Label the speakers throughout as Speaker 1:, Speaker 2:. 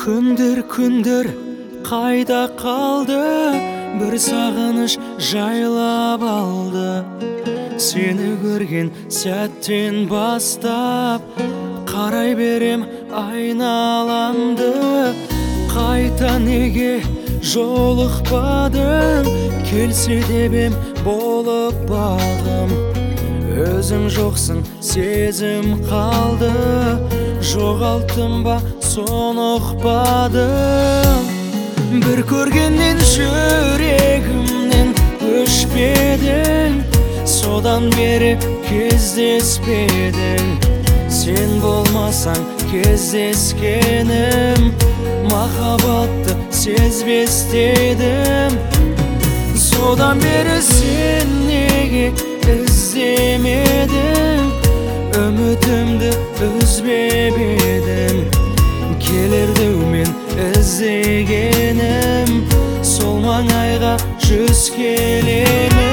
Speaker 1: Күндер қайда қалды, бір сағыныш жайлап алды. Сені көрген сәттен бастап қарай берем айналамды. Қайта неге жолықпадың, келсе деп болып бағым. Өзің жоқсың, сезім қалды, жоғалттым ба соны ұқпадым. Бір көргеннен жүрегімнен өшпедің, содан бері кездеспедің. Сен болмасаң кездескенім, махаббатты сезбес едім. Содан бері сен неге іздемедің, үмітімді үзбеп едің. Келер деумен іздегенім, сол маңайға 100 келемін.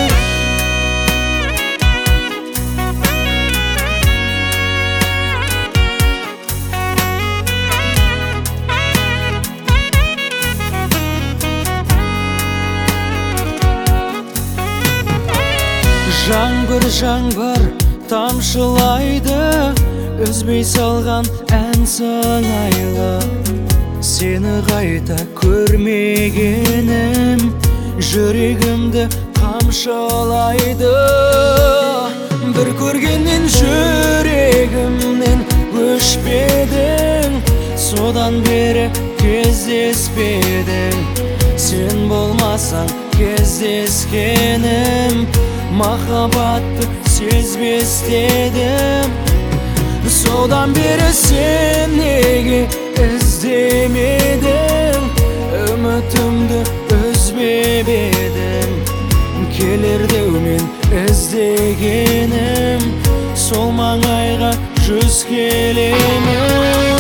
Speaker 1: Жаңбыр тамшылайды, үзбей салған ән сыңайлы. Сені қайта көрмегенім, жүрегімді қамшылайды. Бір көргеннен жүрегімнен өшпедің, содан бері кездеспедің. Сен болмасаң кездескенім, махаббатты сезбес едім. Содан бері сен неге іздемедің, үмітімді үзбеп едің. Келер деумен іздегенім, сол маңайға 100 келемін.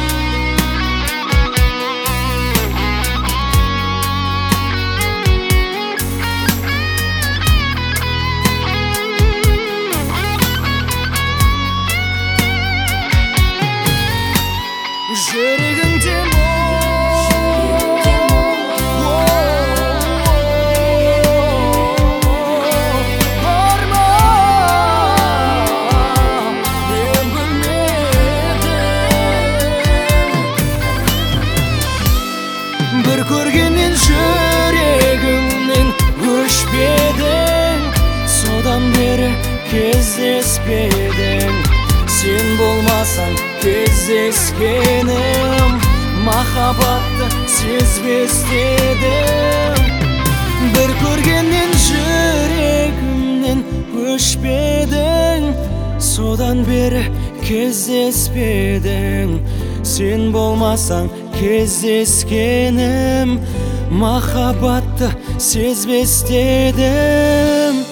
Speaker 1: Жүрегіңде бар ма, мен білмедім. Бір көргеннен жүрегімнен өшпедің, содан бері кездеспедің. Сен болмасаң кездескенім, махаббатты сезбес едім. Бір көргеннен жүрегімнен өшпедің, содан бері кездеспедің. Сен болмасаң кездескенім, махаббатты сезбес едім.